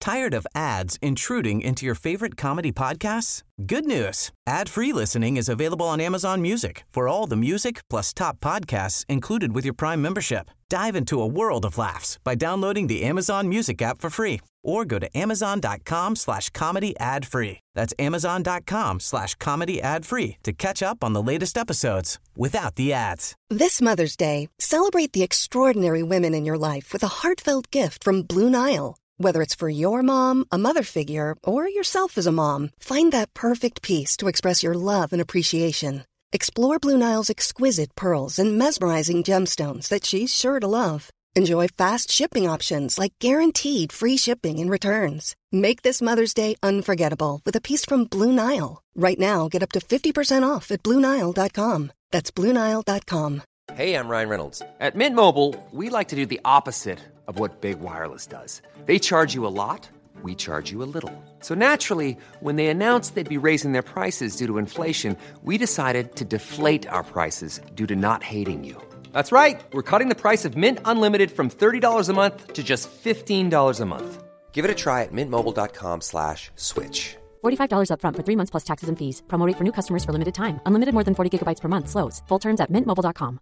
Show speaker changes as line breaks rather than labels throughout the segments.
Tired of ads intruding into your favorite comedy podcasts? Good news. Ad-free listening is available on Amazon Music for all the music plus top podcasts included with your Prime membership. Dive into a world of laughs by downloading the Amazon Music app for free or go to amazon.com/comedy ad-free. That's amazon.com/comedy ad-free to catch up on the latest episodes without the ads.
This Mother's Day, celebrate the extraordinary women in your life with a heartfelt gift from Blue Nile. Whether it's for your mom, a mother figure, or yourself as a mom, find that perfect piece to express your love and appreciation. Explore Blue Nile's exquisite pearls and mesmerizing gemstones that she's sure to love. Enjoy fast shipping options like guaranteed free shipping and returns. Make this Mother's Day unforgettable with a piece from Blue Nile. Right now, get up to 50% off at BlueNile.com. That's BlueNile.com.
Hey, I'm Ryan Reynolds. At Mint Mobile, we like to do the opposite of what Big Wireless does. They charge you a lot, we charge you a little. So naturally, when they announced they'd be raising their prices due to inflation, we decided to deflate our prices due to not hating you. That's right. We're cutting the price of Mint Unlimited from $30 a month to just $15 a month. Give it a try at mintmobile.com/switch.
$45 up front for 3 months plus taxes and fees. Promo rate for new customers for limited time. Unlimited more than 40 gigabytes per month. Slows full terms at mintmobile.com.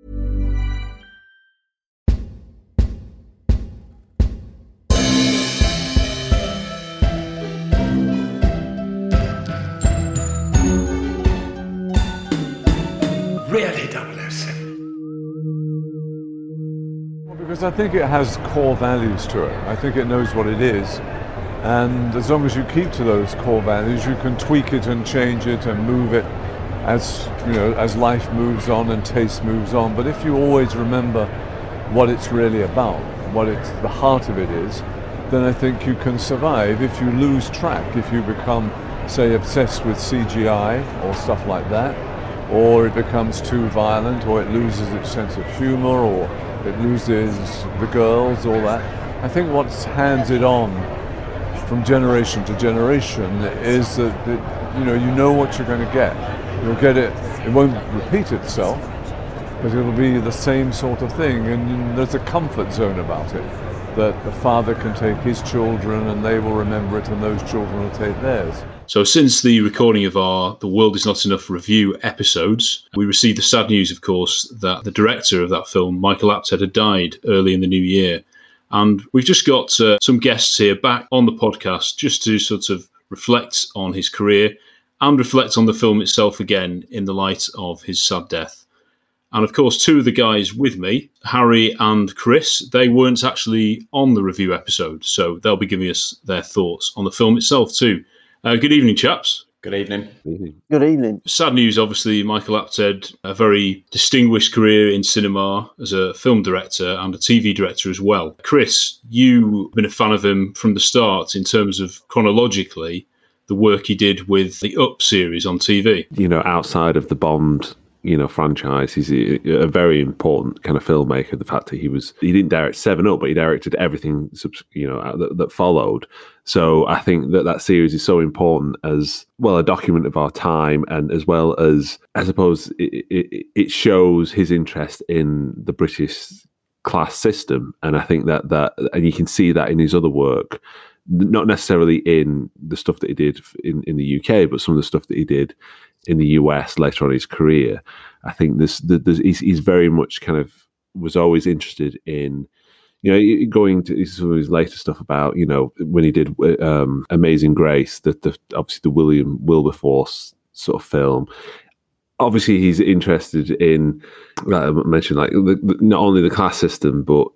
Really 007.
Because I think it has core values to it. I think it knows what it is. And as long as you keep to those core values, you can tweak it and change it and move it as, you know, as life moves on and taste moves on. But if you always remember what it's really about, what it's the heart of it is, then I think you can survive. If you lose track, if you become, say, obsessed with CGI or stuff like that, or it becomes too violent, or it loses its sense of humor, or it loses the girls, all that. I think what hands it on from generation to generation is that you know what you're going to get. You'll get it, it won't repeat itself, but it'll be the same sort of thing, and there's a comfort zone about it, that the father can take his children and they will remember it and those children will take theirs.
So since the recording of our The World Is Not Enough review episodes, we received the sad news, of course, that the director of that film, Michael Apted, had died early in the new year. And we've just got some guests here back on the podcast just to sort of reflect on his career and reflect on the film itself again in the light of his sad death. And of course, two of the guys with me, Harry and Chris, they weren't actually on the review episode, so they'll be giving us their thoughts on the film itself too. Good evening, chaps.
Good evening.
Good evening.
Sad news, obviously. Michael Apted, a very distinguished career in cinema as a film director and a TV director as well. Chris, you've been a fan of him from the start in terms of chronologically the work he did with the Up series on TV.
You know, outside of the Bond, franchise, he's a very important kind of filmmaker. The fact that he didn't direct 7 Up, but he directed everything, that followed. So I think that series is so important as well, a document of our time, and as well as, I suppose, it shows his interest in the British class system. And I think that and you can see that in his other work, not necessarily in the stuff that he did in the UK, but some of the stuff that he did in the US later on in his career. I think he's very much kind of was always interested in, going to some of his later stuff about, when he did Amazing Grace, obviously the William Wilberforce sort of film. Obviously, he's interested in, like I mentioned, like not only the class system, but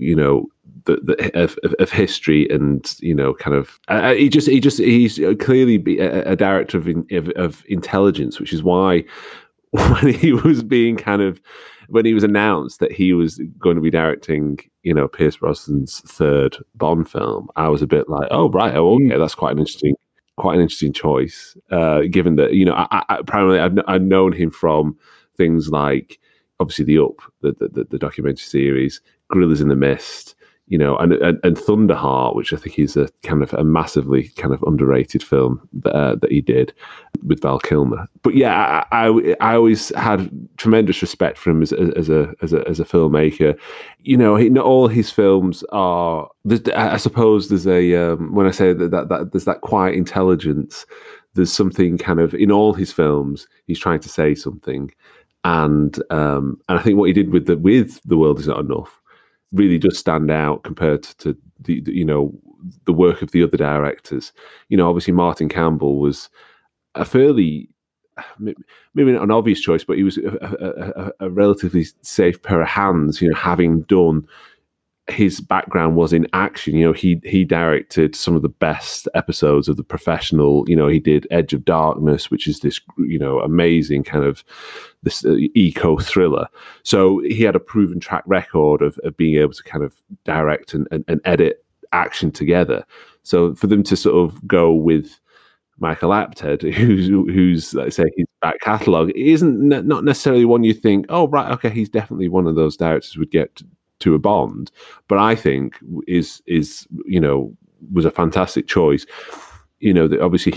of history, and kind of he's clearly a director of intelligence, which is why when he was announced that he was going to be directing Pierce Brosnan's third Bond film, I was a bit like, oh right, okay, that's quite an interesting choice, given that I primarily I've known him from things like obviously the Up, the documentary series, Gorillas in the Mist, and Thunderheart, which I think is a kind of a massively kind of underrated film that he did with Val Kilmer. But yeah, I always had tremendous respect for him as a filmmaker. Not all his films are. I suppose there's a when I say that there's that quiet intelligence. There's something kind of in all his films. He's trying to say something, and I think what he did with The World Is Not Enough really does stand out compared to the work of the other directors. Obviously Martin Campbell was a fairly, maybe not an obvious choice, but he was a relatively safe pair of hands. Having done, his background was in action. He directed some of the best episodes of The Professional. He did Edge of Darkness, which is this amazing kind of this eco thriller. So he had a proven track record of being able to kind of direct and edit action together. So for them to sort of go with Michael Apted, who's let's say his back catalogue, isn't not necessarily one you think, oh right, okay, he's definitely one of those directors would get to a Bond, but I think is was a fantastic choice. That obviously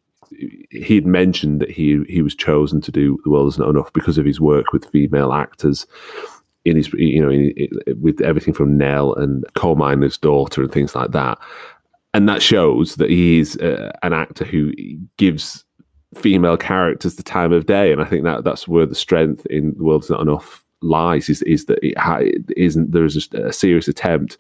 he'd mentioned that he was chosen to do The World Is Not Enough because of his work with female actors in his with everything from Nell and Coal Miner's Daughter and things like that, and that shows that he's an actor who gives female characters the time of day, and I think that's where the strength in The World Is Not Enough lies, is that there is just a serious attempt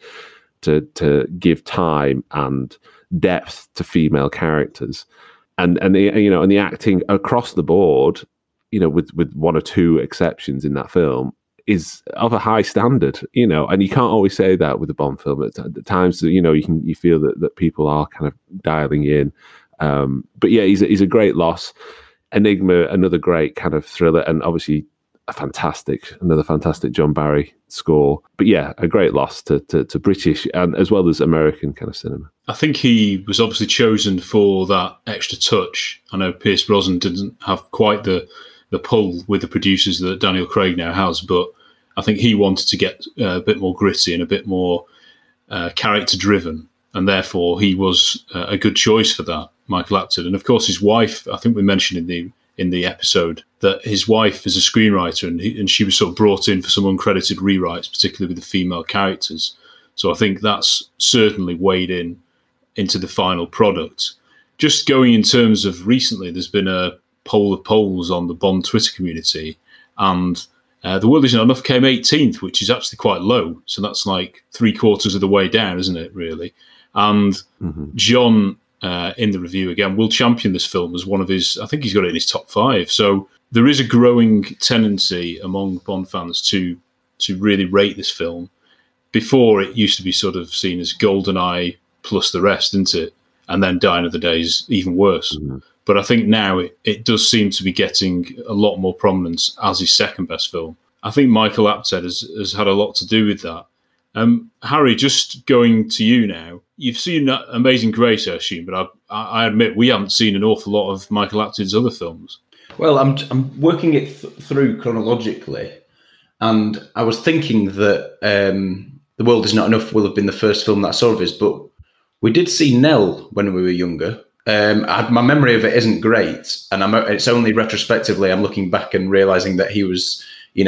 to give time and depth to female characters, and the acting across the board, with one or two exceptions in that film, is of a high standard, and you can't always say that with a Bond film. At times, you feel that people are kind of dialing in, but yeah, he's a great loss. Enigma, another great kind of thriller, and obviously another fantastic John Barry score. But yeah, a great loss to British and as well as American kind of cinema.
I think he was obviously chosen for that extra touch. I know Pierce Brosnan didn't have quite the pull with the producers that Daniel Craig now has, but I think he wanted to get a bit more gritty and a bit more character driven, and therefore he was a good choice for that, Michael Apted. And of course his wife, I think we mentioned in the episode that his wife is a screenwriter, and she was sort of brought in for some uncredited rewrites, particularly with the female characters. So I think that's certainly weighed into the final product. Just going in terms of recently, there's been a poll of polls on the Bond Twitter community, and The World Is Not Enough came 18th, which is actually quite low. So that's like 3/4 of the way down, isn't it, really? And John, in the review again, will champion this film as one of his, I think he's got it in his top 5. So there is a growing tendency among Bond fans to really rate this film. Before, it used to be sort of seen as GoldenEye plus the rest, didn't it? And then Die Another Day is even worse. But I think now it does seem to be getting a lot more prominence as his second best film. I think Michael Apted has had a lot to do with that. Harry, just going to you now. You've seen Amazing Grace, I assume, but I admit we haven't seen an awful lot of Michael Apted's other films.
Well, I'm working it through chronologically, and I was thinking that The World Is Not Enough will have been the first film that I saw of his, but we did see Nell when we were younger. My memory of it isn't great, and it's only retrospectively I'm looking back and realising that he was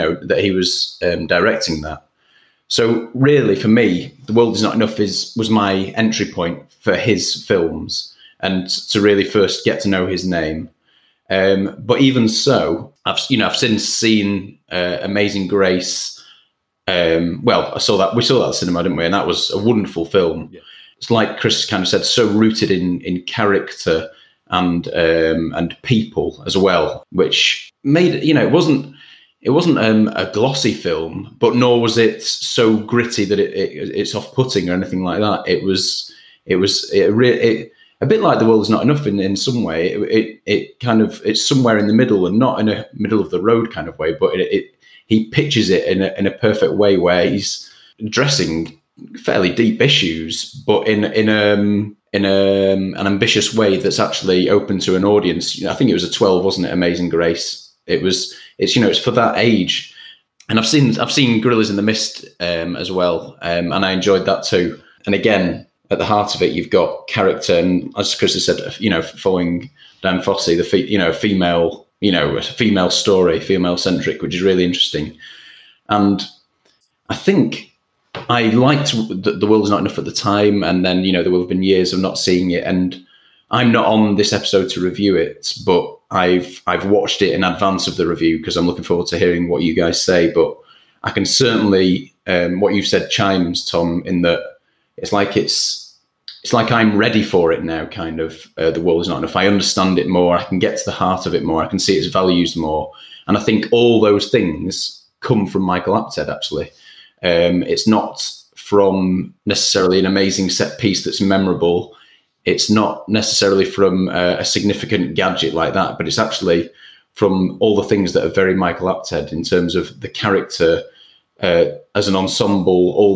directing that. So really, for me, The World Is Not Enough was my entry point for his films, and to really first get to know his name. But even so, I've since seen Amazing Grace. We saw that at the cinema, didn't we? And that was a wonderful film. Yeah. It's like Chris kind of said, so rooted in character and people as well, which made it. It wasn't a glossy film, but nor was it so gritty that it's off-putting or anything like that. It was a bit like The World Is Not Enough in some way. It's somewhere in the middle, and not in a middle of the road kind of way, but he pitches it in a perfect way where he's addressing fairly deep issues, but in an ambitious way that's actually open to an audience. I think it was a 12, wasn't it? Amazing Grace. It's for that age. And I've seen Gorillas in the Mist as well, and I enjoyed that too. And again, at the heart of it, you've got character, and as Chris has said, following Dan Fosse, a female story, female centric, which is really interesting. And I think I liked The World Is Not Enough at the time, and then there will have been years of not seeing it, and I'm not on this episode to review it, but I've watched it in advance of the review because I'm looking forward to hearing what you guys say. But I can certainly what you've said chimes, Tom, in that it's like I'm ready for it now. Kind of The World Is Not Enough. I understand it more. I can get to the heart of it more. I can see its values more, and I think all those things come from Michael Apted. Actually, it's not from necessarily an amazing set piece that's memorable. It's not necessarily from a significant gadget like that, but it's actually from all the things that are very Michael Apted in terms of the character as an ensemble, all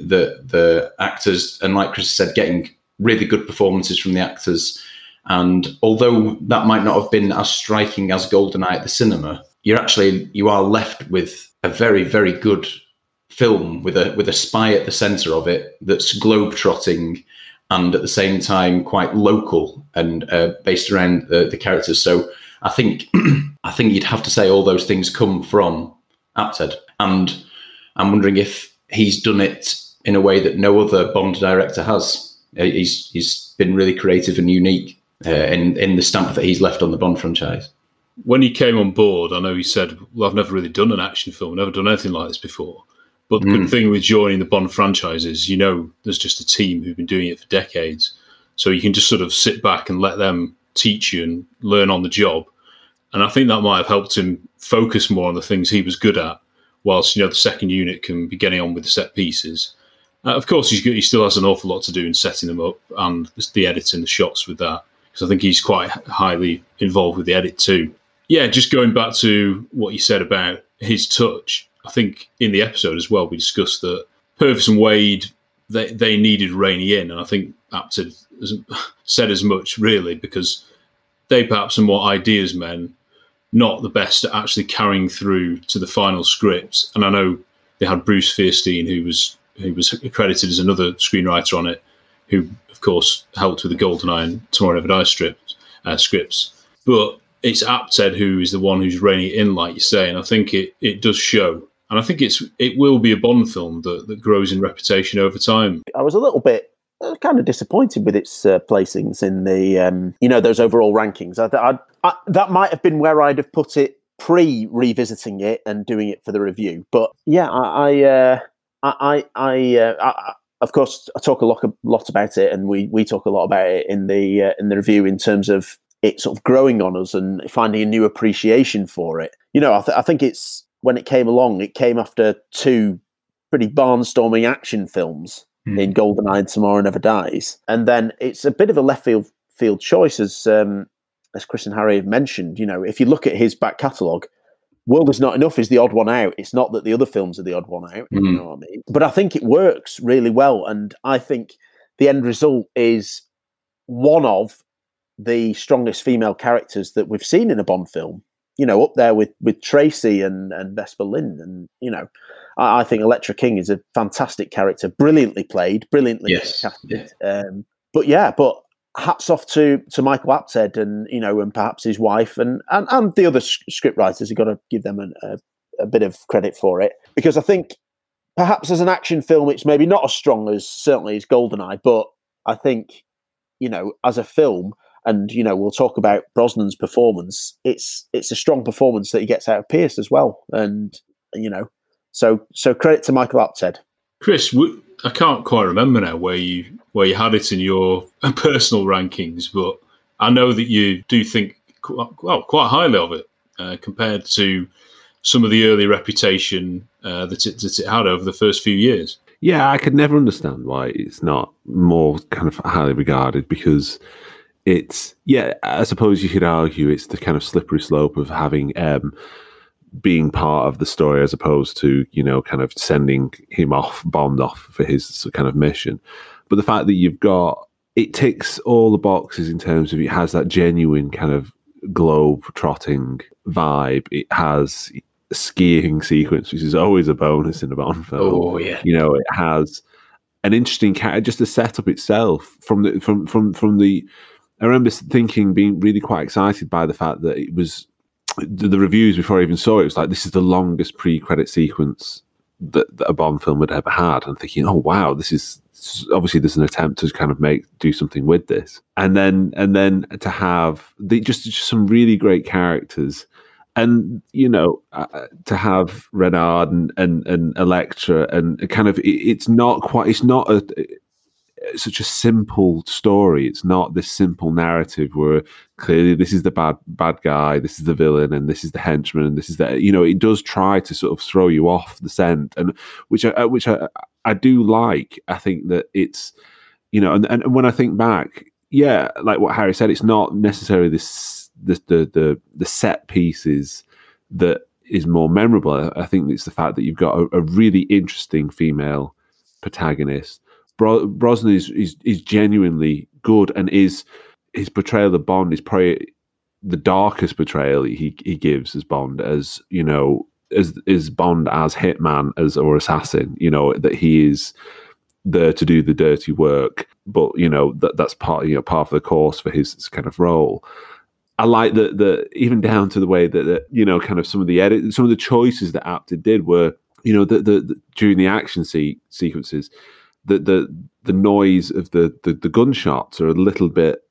the actors, and like Chris said, getting really good performances from the actors. And although that might not have been as striking as GoldenEye at the cinema, you are left with a very, very good film with a spy at the centre of it that's globe-trotting and at the same time quite local and based around the characters. So I think you'd have to say all those things come from Apted. And I'm wondering if he's done it in a way that no other Bond director has. He's been really creative and unique in the stamp that he's left on the Bond franchise.
When he came on board, I know he said, well, I've never really done an action film, never done anything like this before. But the good thing with joining the Bond franchise is, there's just a team who've been doing it for decades. So you can just sort of sit back and let them teach you and learn on the job. And I think that might have helped him focus more on the things he was good at, whilst, the second unit can be getting on with the set pieces. Of course, he still has an awful lot to do in setting them up and the editing, the shots with that, because I think he's quite highly involved with the edit too. Yeah, just going back to what you said about his touch, I think in the episode as well, we discussed that Purvis and Wade, they needed Rainey in, and I think Apted said as much, really, because they perhaps are more ideas men, not the best at actually carrying through to the final script. And I know they had Bruce Fierstein, who was accredited as another screenwriter on it, who, of course, helped with the GoldenEye and Tomorrow Never Dies scripts. But it's Apted who is the one who's reining it in, like you say, and I think it does show. And I think it will be a Bond film that grows in reputation over time.
I was a little bit kind of disappointed with its placings in the, those overall rankings. That might have been where I'd have put it pre-revisiting it and doing it for the review. But yeah, I of course, I talk a lot about it, and we talk a lot about it in the review in terms of it sort of growing on us and finding a new appreciation for it. I think it's, when it came along, it came after two pretty barnstorming action films in GoldenEye and Tomorrow Never Dies. And then it's a bit of a left field choice, as Chris and Harry have mentioned. If you look at his back catalogue, World Is Not Enough is the odd one out. It's not that the other films are the odd one out, you know what I mean? But I think it works really well, and I think the end result is one of the strongest female characters that we've seen in a Bond film. Up there with Tracy and Vesper Lynd. And, I think Elektra King is a fantastic character, brilliantly played, brilliantly casted. But hats off to Michael Apted and perhaps his wife and the other script writers. You've got to give them a bit of credit for it, because I think perhaps as an action film, it's maybe not as strong as certainly as GoldenEye, but I think, as a film, and we'll talk about Brosnan's performance, it's a strong performance that he gets out of Pierce as well, and so credit to Michael Apted.
Chris, I can't quite remember now where you had it in your personal rankings, but I know that you do think quite highly of it compared to some of the early reputation that it had over the first few years.
Yeah, I could never understand why it's not more kind of highly regarded, because it's, I suppose you could argue it's the kind of slippery slope of having being part of the story as opposed to, kind of sending him off, Bond off for his kind of mission. But the fact that you've got, it ticks all the boxes in terms of it has that genuine kind of globe-trotting vibe. It has, skiing sequence, which is always a bonus in a Bond film.
Oh yeah,
it has an interesting just the setup itself from the. I remember thinking, being really quite excited by the fact that it was the reviews before I even saw it. It was like, this is the longest pre-credit sequence that a Bond film had ever had. And thinking, oh wow, this is obviously there's an attempt to kind of do something with this, and then to have just some really great characters, and to have Renard and Electra, and kind of it's not such a simple story. It's not this simple narrative where clearly this is the bad guy, this is the villain, and this is the henchman, and this is the it does try to sort of throw you off the scent, and which I do like. I think that it's and when I think back, yeah, like what Harry said, it's not necessarily the set pieces that is more memorable. I think it's the fact that you've got a really interesting female protagonist. Brosnan is genuinely good, and his portrayal of Bond is probably the darkest portrayal he gives as Bond, as as Bond as hitman, or assassin. That he is there to do the dirty work, but that's part of the course for his kind of role. I like that even down to the way that kind of some of the choices that Apted did were during the action sequences. The noise of the gunshots are a little bit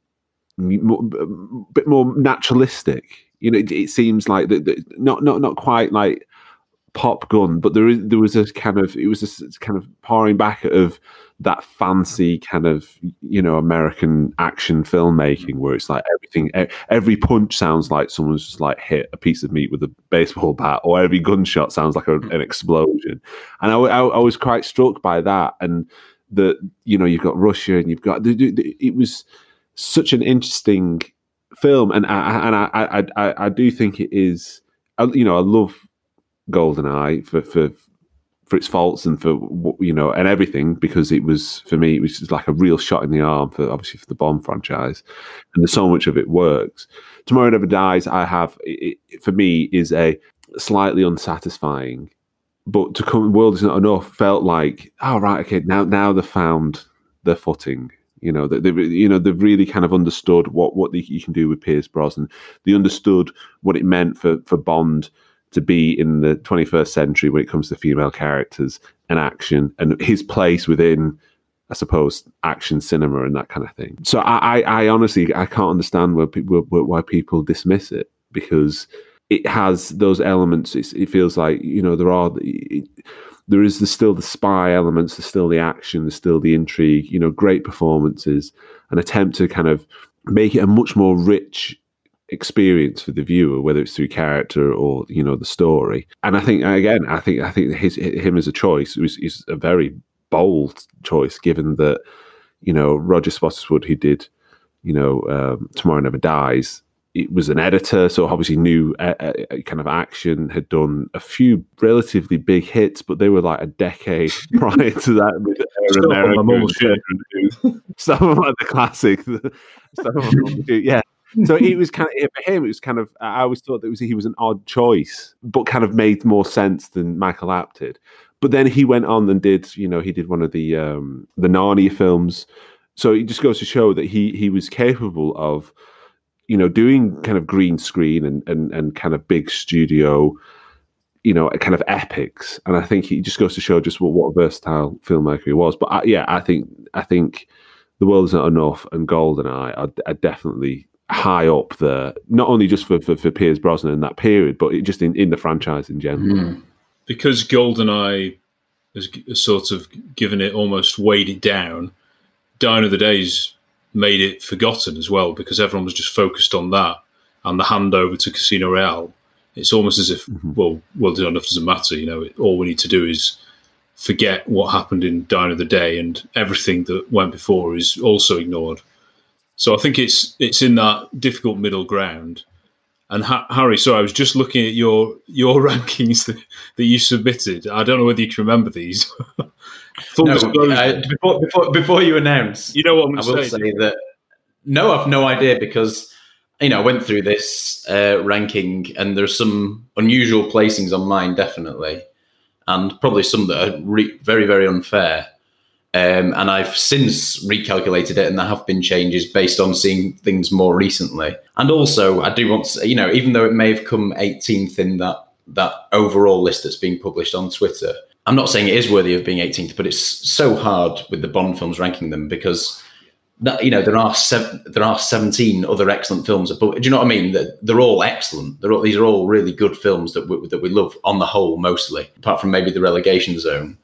more naturalistic. It seems like not quite like pop gun, but it was a kind of pouring back of that fancy kind of American action filmmaking where it's like every punch sounds like someone's just like hit a piece of meat with a baseball bat, or every gunshot sounds like an explosion. And I was quite struck by that, and that you've got Russia, and you've got it was such an interesting film, and I do think it is. I love GoldenEye for its faults and for and everything, because it was, for me, it was just like a real shot in the arm for the Bond franchise, and there's so much of it works. Tomorrow Never Dies, for me, is a slightly unsatisfying, but to come World Is Not Enough felt like, oh right, okay, now they've found their footing. They've really kind of understood what you can do with Pierce Brosnan. They understood what it meant for Bond to be in the 21st century when it comes to female characters and action, and his place within, I suppose, action cinema and that kind of thing. So I honestly, I can't understand why people dismiss it, because it has those elements. It feels like, there's still the spy elements, there's still the action, there's still the intrigue, great performances, an attempt to kind of make it a much more rich experience for the viewer, whether it's through character or the story. And I think him as a choice is a very bold choice, given that Roger Spottiswoode, who did Tomorrow Never Dies, it was an editor, so obviously knew kind of action, had done a few relatively big hits, but they were like a decade prior to that with some of like the classic yeah. So it was kind of, for him, it was kind of, I always thought that he was an odd choice, but kind of made more sense than Michael Apted. But then he went on and did, he did one of the Narnia films. So it just goes to show that he was capable of, doing kind of green screen and kind of big studio, kind of epics. And I think it just goes to show just what a versatile filmmaker he was. But I think The World Is Not Enough and GoldenEye are definitely high up there, not only just for Pierce Brosnan in that period, but just in the franchise in general.
Because GoldenEye has sort of given it, almost weighed it down, Die Another Day's made it forgotten as well, because everyone was just focused on that and the handover to Casino Royale. It's almost as if, World Is Not Enough doesn't matter, all we need to do is forget what happened in Die Another Day, and everything that went before is also ignored. So I think it's in that difficult middle ground. And Harry, sorry, I was just looking at your rankings that you submitted. I don't know whether you can remember these.
Before you announce,
you know what I'm going to
say that. No, I've no idea, because I went through this ranking, and there's some unusual placings on mine, definitely, and probably some that are very, very unfair. And I've since recalculated it, and there have been changes based on seeing things more recently. And also, I do want to say, even though it may have come 18th in that overall list that's being published on Twitter, I'm not saying it is worthy of being 18th, but it's so hard with the Bond films ranking them because there are 17 other excellent films. But do you know what I mean? They're all excellent. These are all really good films that we love on the whole, mostly, apart from maybe the relegation zone.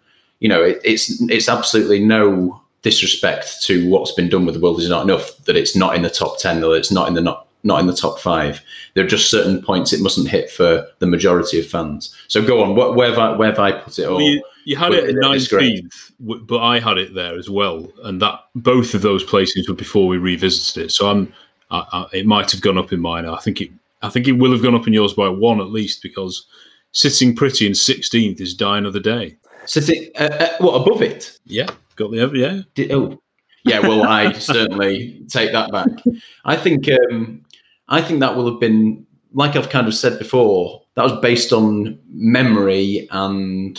It's absolutely no disrespect to what's been done with The World Is Not Enough that it's not in the top 10 or it's not in the top 5. There are just certain points it mustn't hit for the majority of fans. So go on. Where have I put it?
Well, you had it at 19th, but I had it there as well, and that both of those placings were before we revisited it. So it might have gone up in mine. I think it will have gone up in yours by 1 at least, because sitting pretty in 16th is Die Another Day.
Sitting what above it?
Yeah, got the yeah.
Yeah. Well, I certainly take that back. I think that will have been, like I've kind of said before, that was based on memory and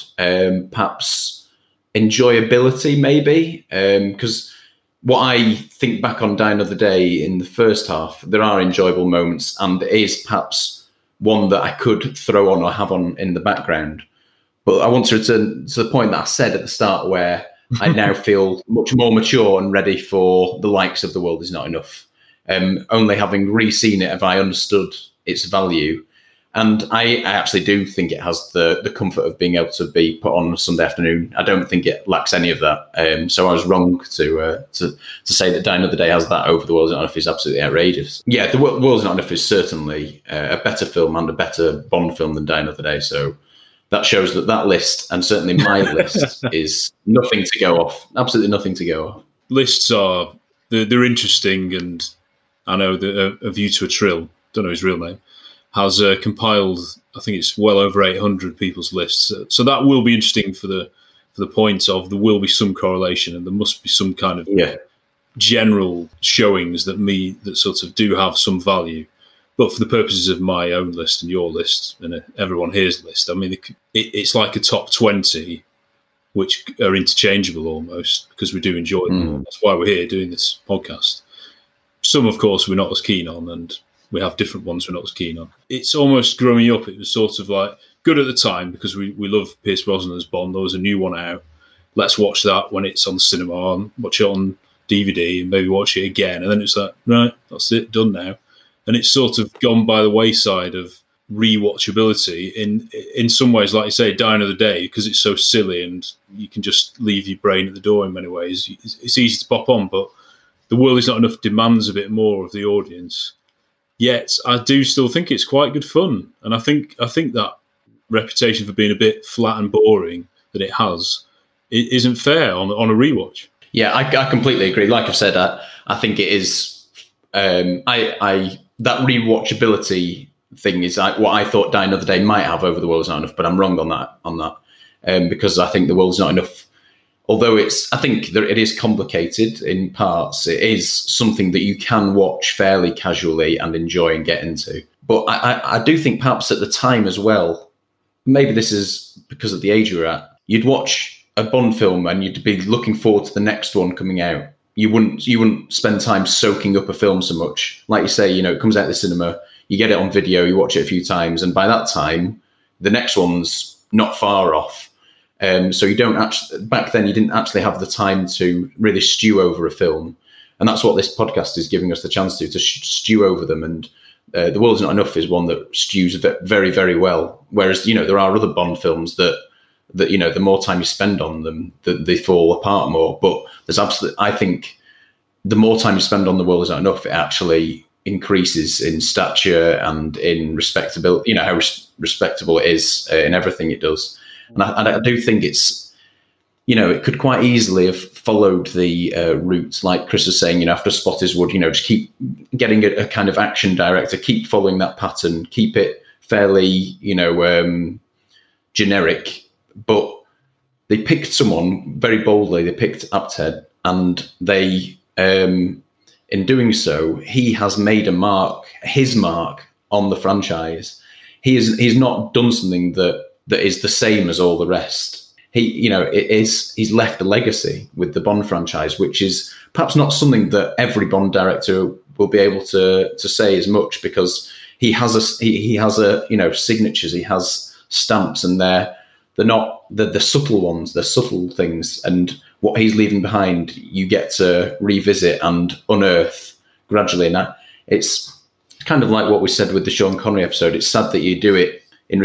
perhaps enjoyability, maybe. Because what I think back on Die Another Day in the first half, there are enjoyable moments, and it is perhaps one that I could throw on or have on in the background. But I want to return to the point that I said at the start, where I now feel much more mature and ready for the likes of The World Is Not Enough. Only having re-seen it have I understood its value. And I actually do think it has the comfort of being able to be put on a Sunday afternoon. I don't think it lacks any of that. So I was wrong to say that Die Another Day has that over The World Is Not Enough is absolutely outrageous. Yeah, The World Is Not Enough is certainly a better film and a better Bond film than Die Another Day. So that shows that list, and certainly my list, is nothing to go off. Absolutely nothing to go off.
Lists they're interesting, and I know that A View to a Thrill, don't know his real name, has compiled, I think it's well over 800 people's lists. So that will be interesting for the point of there will be some correlation, and there must be some kind of general showings that sort of do have some value. But for the purposes of my own list and your list and everyone here's list, I mean, it's like a top 20, which are interchangeable almost, because we do enjoy them. That's why we're here doing this podcast. Some, of course, we're not as keen on, and we have different ones we're not as keen on. It's almost growing up. It was sort of like good at the time because we love Pierce Brosnan as Bond. There was a new one out. Let's watch that when it's on the cinema, and watch it on DVD and maybe watch it again. And then it's like, right, that's it, done now. And it's sort of gone by the wayside of rewatchability in some ways, like you say, Die Another Day, because it's so silly and you can just leave your brain at the door in many ways. It's easy to pop on, but The World Is Not Enough demands a bit more of the audience. Yet I do still think it's quite good fun. And I think that reputation for being a bit flat and boring that it has, it isn't fair on a rewatch.
Yeah, I completely agree. Like I've said, I think it is. That rewatchability thing is what I thought Die Another Day might have over The World Is Not Enough, but I'm wrong on that. Because I think The World Is Not Enough, although I think it is complicated in parts, it is something that you can watch fairly casually and enjoy and get into. But I do think perhaps at the time as well, maybe this is because of the age you're at, you'd watch a Bond film and you'd be looking forward to the next one coming out. You wouldn't spend time soaking up a film so much. Like you say, it comes out of the cinema, you get it on video, you watch it a few times, and by that time, the next one's not far off. So you don't actually, back then you didn't actually have the time to really stew over a film. And that's what this podcast is giving us the chance to stew over them. And The World Is Not Enough is one that stews very, very well. Whereas, there are other Bond films that the more time you spend on them, they fall apart more. But I think the more time you spend on The World Is Not Enough, it actually increases in stature and in respectability, how respectable it is in everything it does. And I do think it's, it could quite easily have followed the route, like Chris was saying, after Spottiswoode, just keep getting a kind of action director, keep following that pattern, keep it fairly, generic. But they picked someone very boldly. They picked Apted, and they in doing so, he has made his mark on the franchise. He's not done something that is the same as all the rest. He's left a legacy with the Bond franchise, which is perhaps not something that every Bond director will be able to say as much, because he has a signatures, he has stamps, and they're not the subtle ones, they're subtle things, and what he's leaving behind, you get to revisit and unearth gradually. And it's kind of like what we said with the Sean Connery episode. It's sad that you do it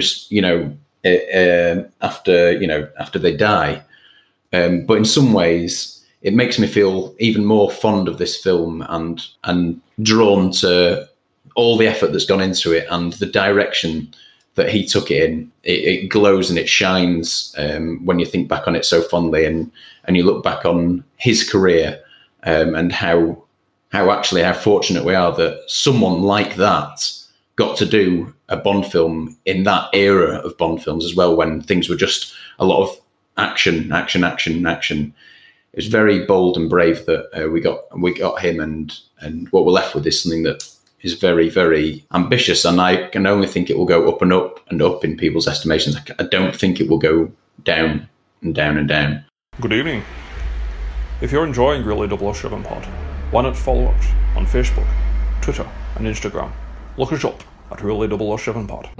after they die, but in some ways it makes me feel even more fond of this film and drawn to all the effort that's gone into it and the direction that he took it in. It glows and it shines when you think back on it so fondly, and you look back on his career and how fortunate we are that someone like that got to do a Bond film in that era of Bond films as well, when things were just a lot of action. It was very bold and brave that we got him, and what we're left with is something that is very, very ambitious, and I can only think it will go up and up and up in people's estimations. I don't think it will go down and down and down.
Good evening. If you're enjoying Really 007 Pod, why not follow us on Facebook, Twitter and Instagram. Look us up at Really 007 Pod.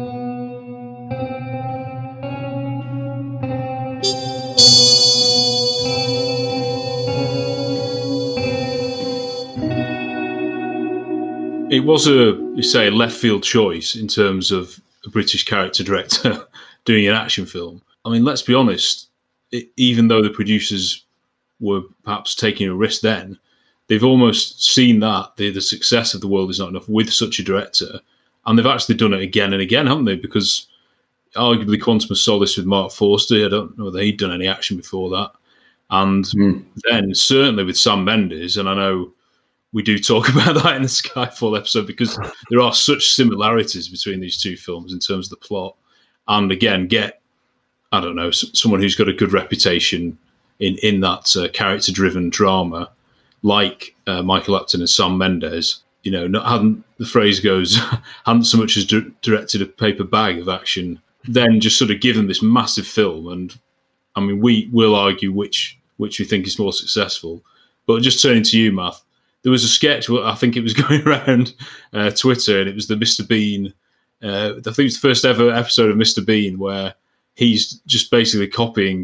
It was a left field choice in terms of a British character director doing an action film. I mean, let's be honest, even though the producers were perhaps taking a risk then, they've almost seen that, the success of The World Is Not Enough with such a director, and they've actually done it again and again, haven't they? Because arguably Quantum of Solace with Mark Forster, I don't know whether he'd done any action before that. And then certainly with Sam Mendes, and I know we do talk about that in the Skyfall episode, because there are such similarities between these two films in terms of the plot. And again, someone who's got a good reputation in that character-driven drama, like Michael Apted and Sam Mendes. The phrase goes, hadn't so much as directed a paper bag of action, then just sort of given this massive film. And I mean, we will argue which we think is more successful. But just turning to you, Matt, there was a sketch, I think it was going around Twitter, and it was the Mr. Bean, I think it was the first ever episode of Mr. Bean, where he's just basically copying.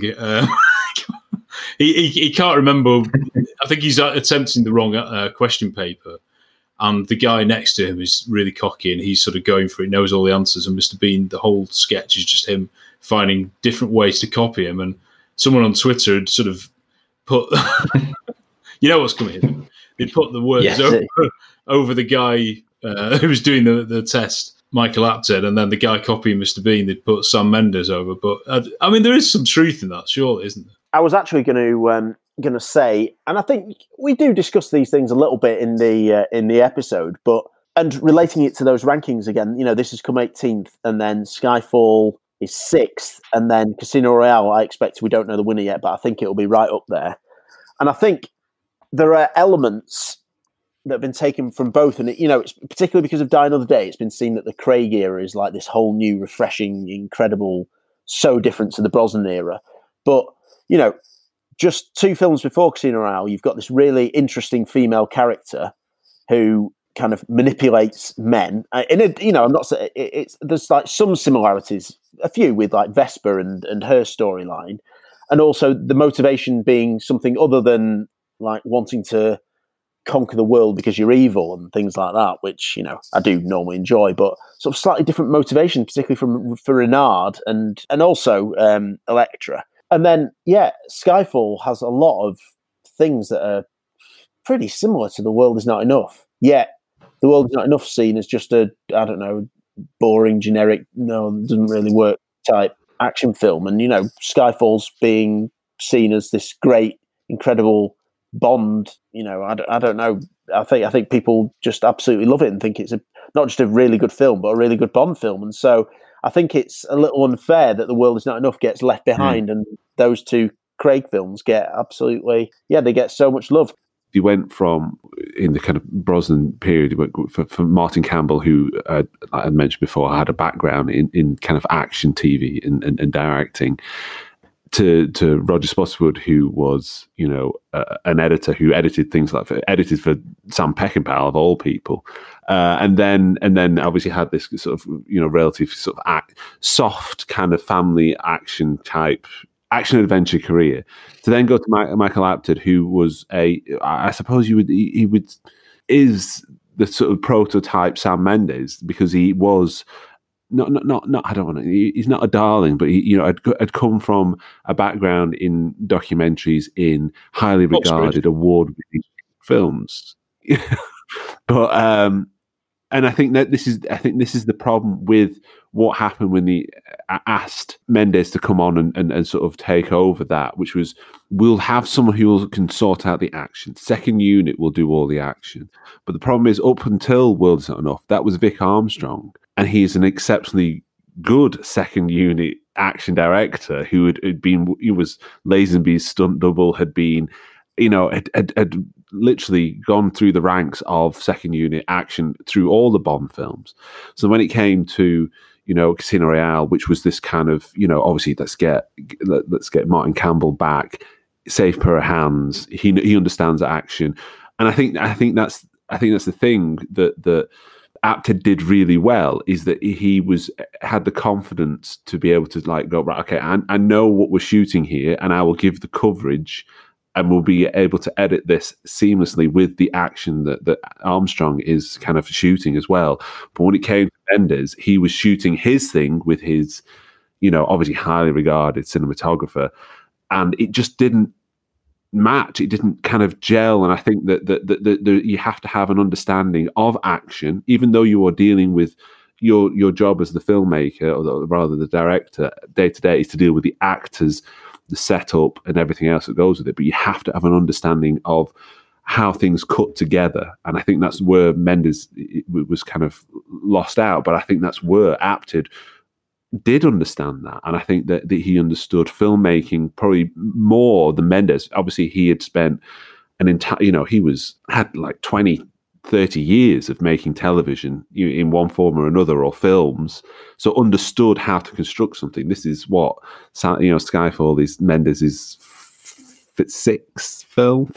He can't remember. I think he's attempting the wrong question paper, and the guy next to him is really cocky, and he's sort of going for it, knows all the answers. And Mr. Bean, the whole sketch is just him finding different ways to copy him. And someone on Twitter had sort of put, you know what's coming. They put the words over the guy who was doing the test, Michael Apted, and then the guy copying Mr. Bean, they'd put Sam Mendes over. But I mean, there is some truth in that, surely, isn't there?
I was actually going to say, and I think we do discuss these things a little bit in the episode, and relating it to those rankings again. This has come 18th, and then Skyfall is 6th, and then Casino Royale. I expect we don't know the winner yet, but I think it will be right up there. And I think there are elements that have been taken from both, and it's particularly because of Die Another Day. It's been seen that the Craig era is like this whole new, refreshing, incredible, so different to the Brosnan era. But just 2 films before Casino Royale, you've got this really interesting female character who kind of manipulates men. I'm not saying there's like some similarities, a few with like Vesper and her storyline, and also the motivation being something other than like wanting to conquer the world because you're evil and things like that, which I do normally enjoy, but sort of slightly different motivation, particularly for Renard and also Elektra. And then Skyfall has a lot of things that are pretty similar to The World Is Not Enough. Yet The World Is Not Enough seen as just a boring, generic, doesn't really work type action film, and Skyfall's being seen as this great, incredible Bond. I don't know. I think people just absolutely love it and think it's not just a really good film, but a really good Bond film. And so I think it's a little unfair that The World Is Not Enough gets left behind, and those 2 Craig films get absolutely, they get so much love.
he went from, in the kind of Brosnan period, he went for Martin Campbell, who I had mentioned before, had a background in kind of action TV and directing, to Roger Spottiswoode, who was, you know, an editor who edited things like edited for Sam Peckinpah of all people, and then obviously had this sort of, you know, relative sort of soft kind of family action type action adventure career, to then go to Michael Apted, who was I suppose he is the sort of prototype Sam Mendes, because he was not I don't want to, he's not a darling, but he, you know, had come from a background in documentaries, in highly regarded award-winning films. But and I think this is the problem with what happened when they asked Mendes to come on and sort of take over that, which was, we'll have someone who can sort out the action. Second unit will do all the action. But the problem is, up until World Is Not Enough, that was Vic Armstrong, and he's an exceptionally good second unit action director who he was Lazenby's stunt double, had been, you know, had literally gone through the ranks of second unit action through all the Bond films. So when it came to, you know, Casino Royale, which was this kind of, you know, obviously let's get Martin Campbell back, safe pair of hands. He understands action, and I think that's the thing that Apted did really well, is that he had the confidence to be able to like go, right, okay, I know what we're shooting here, and I will give the coverage, and we'll be able to edit this seamlessly with the action that Armstrong is kind of shooting as well. But when it came to Mendes, he was shooting his thing with his, you know, obviously highly regarded cinematographer, and it just didn't match. It didn't kind of gel. And I think that you have to have an understanding of action, even though you are dealing with your job as the filmmaker, or rather the director, day to day, is to deal with the actors, the setup and everything else that goes with it. But you have to have an understanding of how things cut together. And I think that's where Mendes was kind of lost out. But I think that's where Apted did understand that. And I think that he understood filmmaking probably more than Mendes. Obviously, he had spent an entire, you know, had like 20, 30 years of making television in one form or another, or films, so understood how to construct something. This is what, you know, Skyfall is Mendes' sixth film.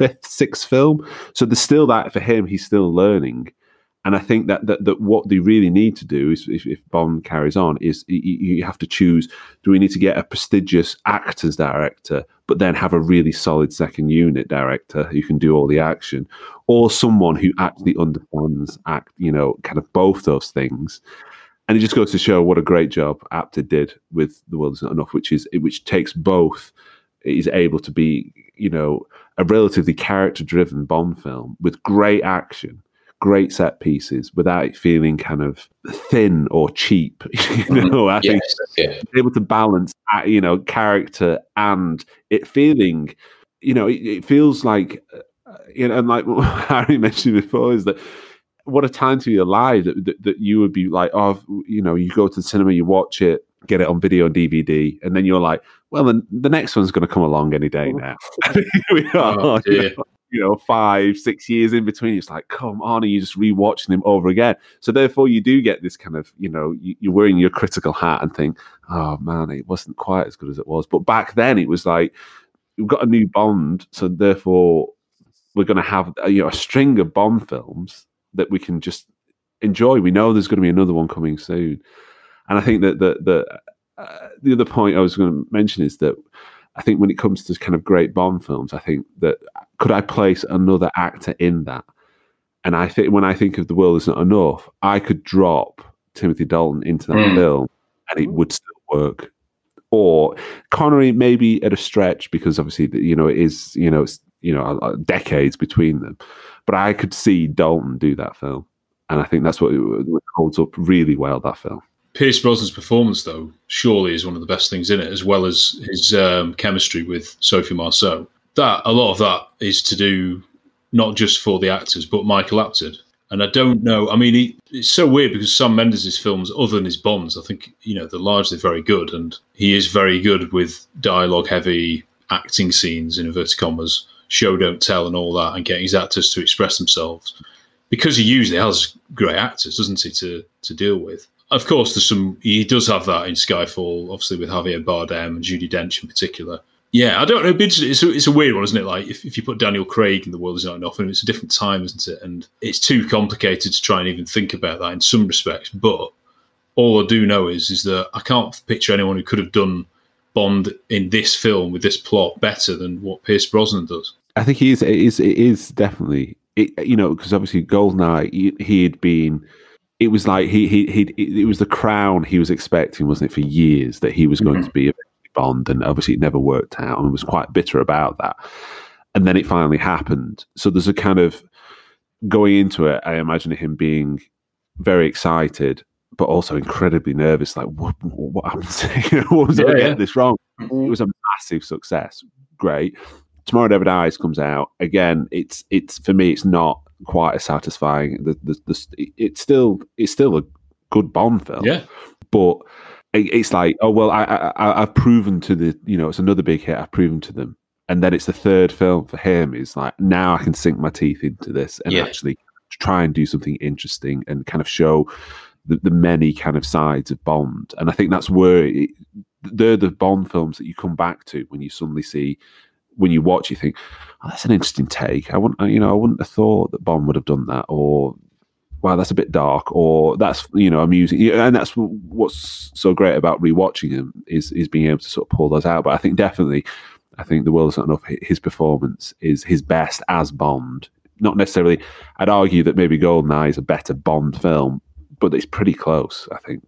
So there's still that for him. He's still learning. And I think that what they really need to do is, if Bond carries on, is you have to choose: do we need to get a prestigious actors director, but then have a really solid second unit director who can do all the action, or someone who actually understands you know, kind of both those things? And it just goes to show what a great job Apted did with The World Is Not Enough, which takes both. It is able to be, you know, a relatively character-driven Bond film with great action, great set pieces, without it feeling kind of thin or cheap. You know, I think able to balance, you know, character and it feeling, you know, it feels like, you know, and like what Harry mentioned before, is that what a time to be alive that you would be like, oh, you know, you go to the cinema, you watch it, get it on video and DVD, and then you're like, well, then the next one's going to come along any day now. We are, you know, 5-6 years in between. It's like, come on, and you're just rewatching them over again. So therefore, you do get this kind of, you know, you're wearing your critical hat and think, oh man, it wasn't quite as good as it was. But back then, it was like, we've got a new Bond, so therefore, we're going to have, you know, a string of Bond films that we can just enjoy. We know there's going to be another one coming soon. And I think that the other point I was going to mention is that I think when it comes to kind of great Bond films, I think that, could I place another actor in that? And I think when I think of The World Is Not Enough, I could drop Timothy Dalton into that film and it would still work. Or Connery maybe at a stretch, because obviously, you know, it is, you know, it's, you know, decades between them. But I could see Dalton do that film. And I think that's what holds up really well, that film.
Pierce Brosnan's performance, though, surely is one of the best things in it, as well as his chemistry with Sophie Marceau. A lot of that is to do not just for the actors, but Michael Apted. And I don't know, I mean, it's so weird because Sam Mendes' films, other than his Bonds, I think, you know, they're largely very good. And he is very good with dialogue-heavy acting scenes, in inverted commas, show don't tell and all that, and getting his actors to express themselves, because he usually has great actors, doesn't he, to deal with. Of course, he does have that in Skyfall, obviously with Javier Bardem and Judi Dench in particular. Yeah, I don't know. It's a weird one, isn't it? Like if you put Daniel Craig in The World Is Not Enough, and it's a different time, isn't it? And it's too complicated to try and even think about that in some respects. But all I do know is that I can't picture anyone who could have done Bond in this film with this plot better than what Pierce Brosnan does.
I think it is definitely, because obviously GoldenEye, he had been. It was like it was the crown he was expecting, wasn't it, for years, that he was going to be a Bond, and obviously it never worked out, and was quite bitter about that. And then it finally happened. So there's a kind of going into it, I imagine him being very excited, but also incredibly nervous. Like, what happens? What was I get this wrong? It was a massive success. Great. Tomorrow Never Dies comes out again. It's for me, it's not quite as satisfying. It's still a good Bond film.
Yeah,
but it's like, oh well, I've proven to it's another big hit. I've proven to them, and then it's the third film for him. It's like, now I can sink my teeth into this and actually try and do something interesting and kind of show the many kind of sides of Bond. And I think that's where they're the Bond films that you come back to when you suddenly see. When you watch, you think, oh, that's an interesting take. I wouldn't have thought that Bond would have done that, or wow, that's a bit dark, or that's amusing. And that's what's so great about rewatching him is being able to sort of pull those out. But I think The World Is Not Enough, his performance is his best as Bond. Not necessarily. I'd argue that maybe GoldenEye is a better Bond film, but it's pretty close, I think.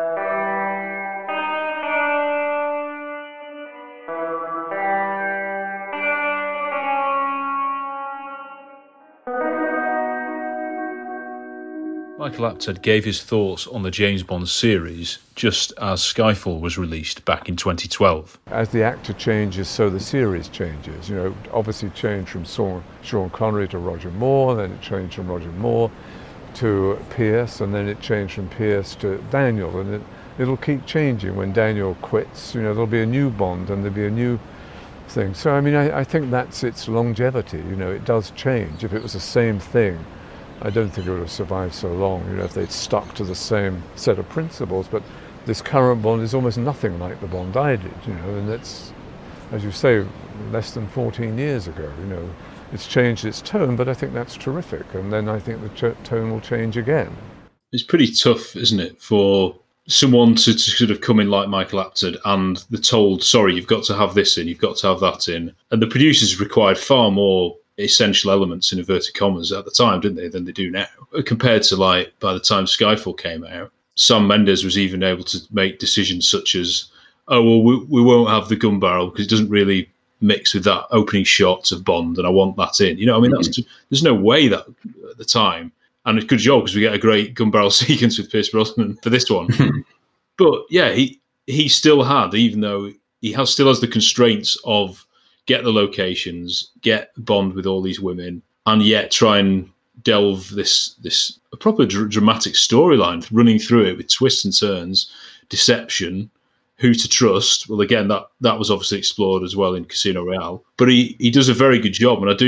Michael Apted gave his thoughts on the James Bond series just as Skyfall was released back in 2012.
As the actor changes, so the series changes. Obviously changed from Sean Connery to Roger Moore, then it changed from Roger Moore to Pierce, and then it changed from Pierce to Daniel, and it'll keep changing. When Daniel quits, there'll be a new Bond and there'll be a new thing. So, I think that's its longevity. It does change. If it was the same thing, I don't think it would have survived so long, if they'd stuck to the same set of principles. But this current Bond is almost nothing like the Bond I did, and that's, as you say, less than 14 years ago. It's changed its tone, but I think that's terrific. And then I think the tone will change again.
It's pretty tough, isn't it, for someone to sort of come in like Michael Apted and they're told, sorry, you've got to have this in, you've got to have that in. And the producers required far more essential elements, in inverted commas, at the time, didn't they, than they do now. Compared to, by the time Skyfall came out, Sam Mendes was even able to make decisions such as, oh, well, we won't have the gun barrel because it doesn't really mix with that opening shot of Bond, and I want that in. There's no way that at the time, and it's a good job because we get a great gun barrel sequence with Pierce Brosnan for this one. But yeah, he still had, even though he still has the constraints of get the locations, get Bond with all these women, and yet try and delve this a proper dramatic storyline, running through it with twists and turns, deception, who to trust. Well, again, that was obviously explored as well in Casino Royale. But he does a very good job, and I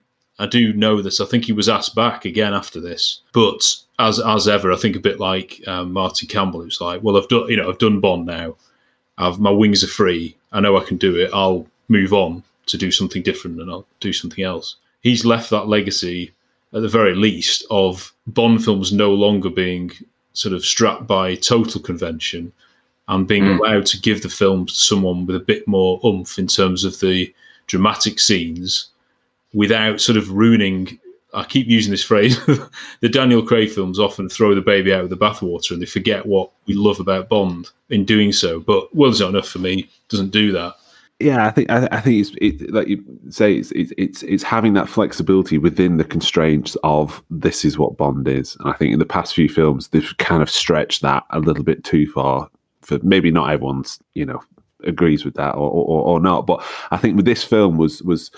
do know this. I think he was asked back again after this, but as ever, I think a bit like Martin Campbell, who's like, well, I've done Bond now. My wings are free. I know I can do it. I'll move on to do something different, and I'll do something else. He's left that legacy, at the very least, of Bond films no longer being sort of strapped by total convention and being allowed to give the film to someone with a bit more oomph in terms of the dramatic scenes without sort of ruining, I keep using this phrase, the Daniel Craig films often throw the baby out with the bathwater and they forget what we love about Bond in doing so. But World Is Not Enough for me doesn't do that.
Yeah, I think it's like you say, it's having that flexibility within the constraints of this is what Bond is. And I think in the past few films they've kind of stretched that a little bit too far. For maybe not everyone's agrees with that or not, but I think with this film was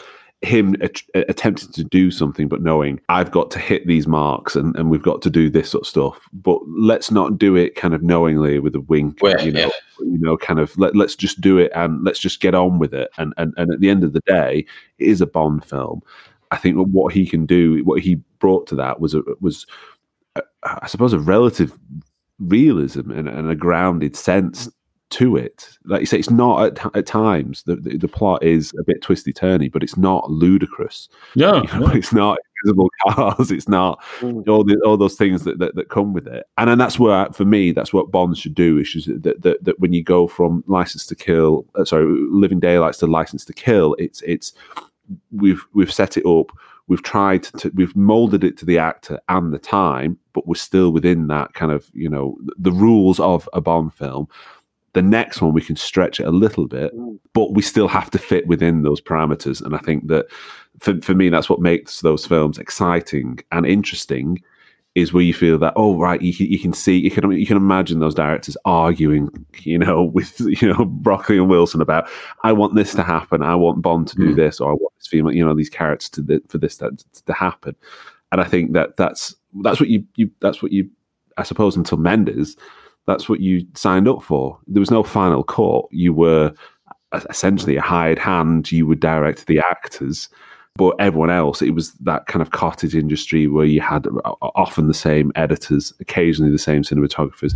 him attempting to do something, but knowing I've got to hit these marks and we've got to do this sort of stuff. But let's not do it kind of knowingly with a wink, kind of let's just do it and let's just get on with it. And at the end of the day, it is a Bond film. I think what he can do, what he brought to that was I suppose, a relative realism and a grounded sense to it. Like you say, it's not at times the plot is a bit twisty turny, but it's not ludicrous.
No,
it's not invisible cars. It's not all those things that come with it. And then that's where, for me, that's what Bond should do. Is that when you go from License to Kill, Living Daylights to License to Kill, it's we've set it up. We've molded it to the actor and the time, but we're still within that kind of, the rules of a Bond film. The next one, we can stretch it a little bit, but we still have to fit within those parameters. And I think that for me, that's what makes those films exciting and interesting, is where you feel that, oh, right, you can imagine those directors arguing, with, Broccoli and Wilson about, I want this to happen. I want Bond to do this, or I want this female, these characters for this to happen. And I think that's what you, I suppose, until Mendes, that's what you signed up for. There was no final cut. You were essentially a hired hand. You would direct the actors, but everyone else, it was that kind of cottage industry where you had often the same editors, occasionally the same cinematographers,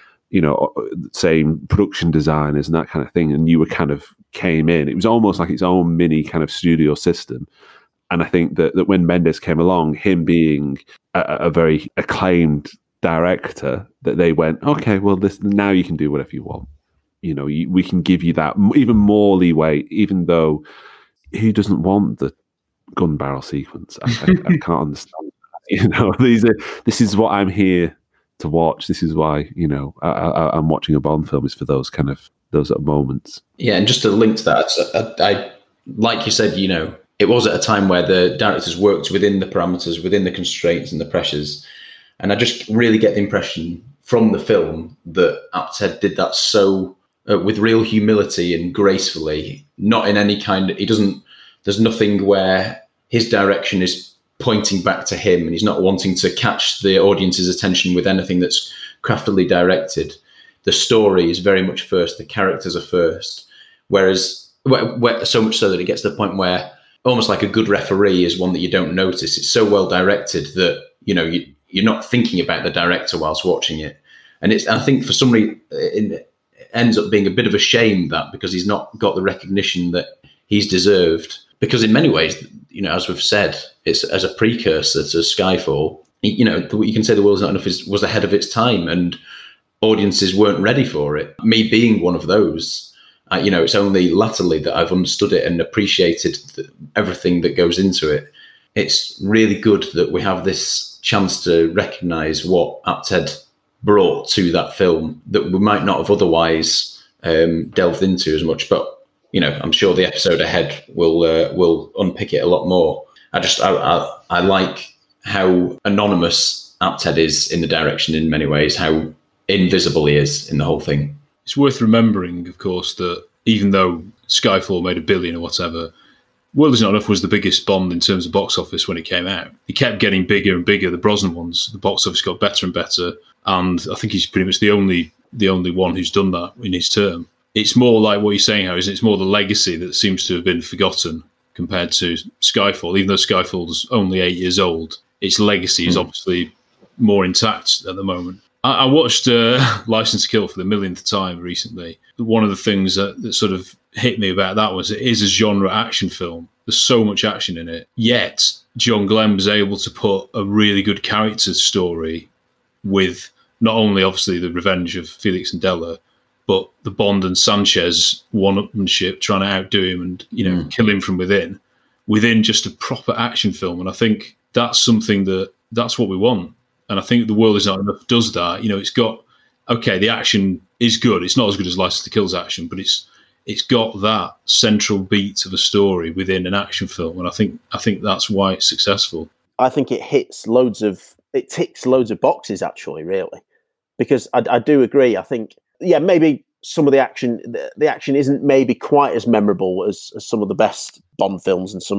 same production designers and that kind of thing. And you were kind of came in. It was almost like its own mini kind of studio system. And I think that when Mendes came along, him being a very acclaimed director, that they went, okay, well, now you can do whatever you want. We can give you that even more leeway, even though he doesn't want the gun barrel sequence. I can't understand that. This is what I'm here to watch. This is why I'm watching a Bond film, is for those moments.
Yeah, and just to link to that, I like you said, it was at a time where the directors worked within the parameters, within the constraints and the pressures. And I just really get the impression from the film that Apted did that so with real humility and gracefully, not in any kind of, there's nothing where his direction is pointing back to him and he's not wanting to catch the audience's attention with anything that's craftily directed. The story is very much first, the characters are first. Whereas, so much so that it gets to the point where almost like a good referee is one that you don't notice. It's so well directed that, you're not thinking about the director whilst watching it. And I think for some reason, it ends up being a bit of a shame that, because he's not got the recognition that he's deserved. Because in many ways, as we've said, it's as a precursor to Skyfall. You can say The World's Not Enough was ahead of its time and audiences weren't ready for it. Me being one of those, it's only latterly that I've understood it and appreciated everything that goes into it. It's really good that we have this chance to recognise what Apted brought to that film that we might not have otherwise delved into as much. But I'm sure the episode ahead will unpick it a lot more. I like how anonymous Apted is in the direction in many ways, how invisible he is in the whole thing.
It's worth remembering, of course, that even though Skyfall made $1 billion or whatever, World Is Not Enough was the biggest Bond in terms of box office when it came out. It kept getting bigger and bigger. The Brosnan ones, the box office got better and better, and I think he's pretty much the only one who's done that in his term. It's more like what you're saying, Harry, is it's more the legacy that seems to have been forgotten compared to Skyfall. Even though Skyfall's only 8 years old, its legacy is obviously more intact at the moment. I watched License to Kill for the millionth time recently. One of the things that sort of hit me about that was it is a genre action film. There's so much action in it. Yet, John Glenn was able to put a really good character story with not only, obviously, the revenge of Felix and Della, but the Bond and Sanchez one-upmanship, trying to outdo him and, kill him from within just a proper action film. And I think that's something that's what we want. And I think The World Is Not Enough does that. It's got, okay, the action is good. It's not as good as License to Kill's action, but it's got that central beat of a story within an action film. And I think that's why it's successful.
I think it ticks loads of boxes, actually, really. Because I do agree. I think, maybe some of the action isn't maybe quite as memorable as some of the best Bond films and some of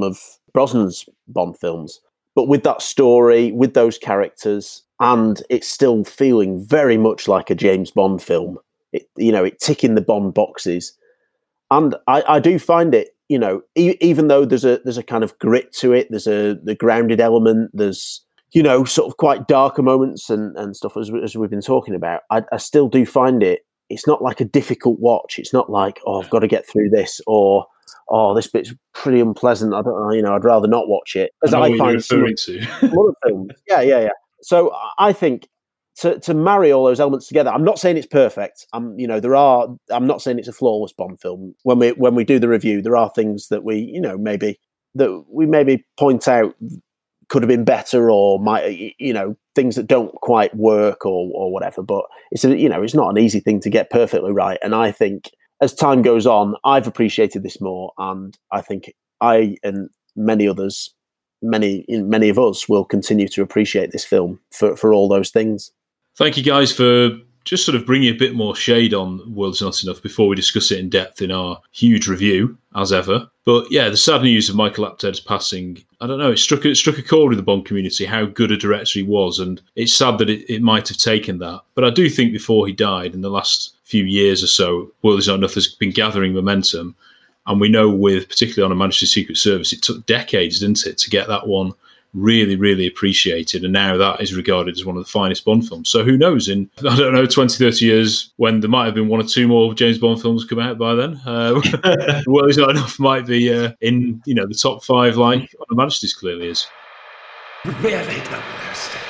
Brosnan's Bond films. But with that story, with those characters, and it's still feeling very much like a James Bond film. It ticking the Bond boxes. And I do find it, even though there's a kind of grit to it, there's the grounded element, there's, sort of quite darker moments and stuff as we've been talking about. I still do find it's not like a difficult watch. It's not like, I've got to get through this, or, this bit's pretty unpleasant. I don't know, I'd rather not watch it. As I find some other films. Yeah. So I think to marry all those elements together, I'm not saying it's perfect. I'm not saying it's a flawless Bond film. When we do the review, there are things that we maybe point out could have been better, or might, things that don't quite work or whatever. But it's not an easy thing to get perfectly right. And I think as time goes on, I've appreciated this more, and I think I and many others, many of us will continue to appreciate this film for all those things.
Thank you guys for just sort of bringing a bit more shade on World Is Not Enough before we discuss it in depth in our huge review, as ever. But yeah, the sad news of Michael Apted's passing, I don't know, it struck a chord with the Bond community, how good a director he was, and it's sad that it might have taken that. But I do think before he died, in the last few years or so, World Is Not Enough has been gathering momentum. And we know particularly on a Manchester Secret Service, it took decades, didn't it, to get that one really, really appreciated. And now that is regarded as one of the finest Bond films. So who knows, in, 20, 30 years, when there might have been one or two more James Bond films come out by then, World Is Not Enough might be in the top 5 like on the Majesty's clearly is.
Really don't understand.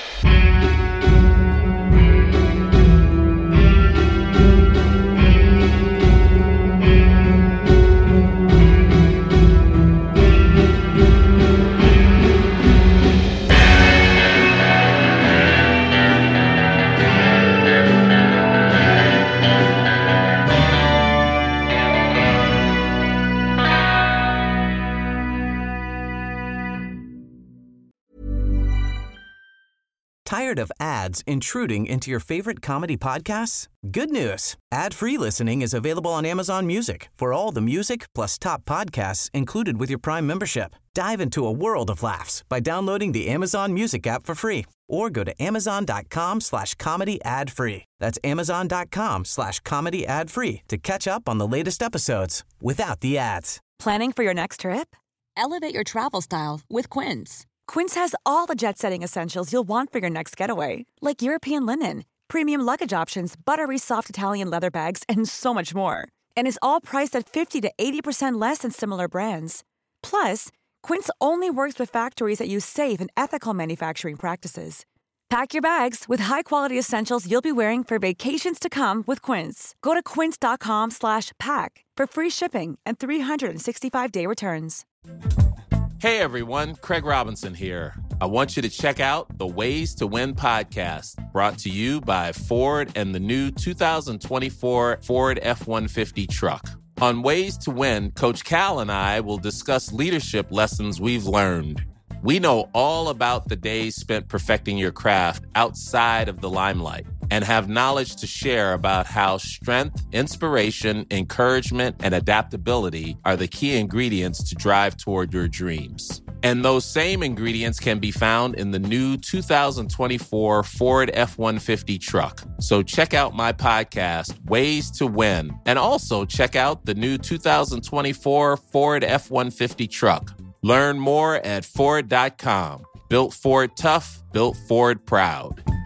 Tired of ads intruding into your favorite comedy podcasts? Good news. Ad-free listening is available on Amazon Music for all the music plus top podcasts included with your Prime membership. Dive into a world of laughs by downloading the Amazon Music app for free or go to amazon.com/comedy ad-free. That's amazon.com/comedy ad-free to catch up on the latest episodes without the ads.
Planning for your next trip? Elevate your travel style with Quince. Quince has all the jet-setting essentials you'll want for your next getaway, like European linen, premium luggage options, buttery soft Italian leather bags, and so much more. And is all priced at 50 to 80% less than similar brands. Plus, Quince only works with factories that use safe and ethical manufacturing practices. Pack your bags with high-quality essentials you'll be wearing for vacations to come with Quince. Go to quince.com/pack for free shipping and 365-day returns.
Hey everyone, Craig Robinson here. I want you to check out the Ways to Win podcast, brought to you by Ford and the new 2024 Ford F-150 truck. On Ways to Win, Coach Cal and I will discuss leadership lessons we've learned. We know all about the days spent perfecting your craft outside of the limelight and have knowledge to share about how strength, inspiration, encouragement, and adaptability are the key ingredients to drive toward your dreams. And those same ingredients can be found in the new 2024 Ford F-150 truck. So check out my podcast, Ways to Win, and also check out the new 2024 Ford F-150 truck. Learn more at Ford.com. Built Ford tough, built Ford proud.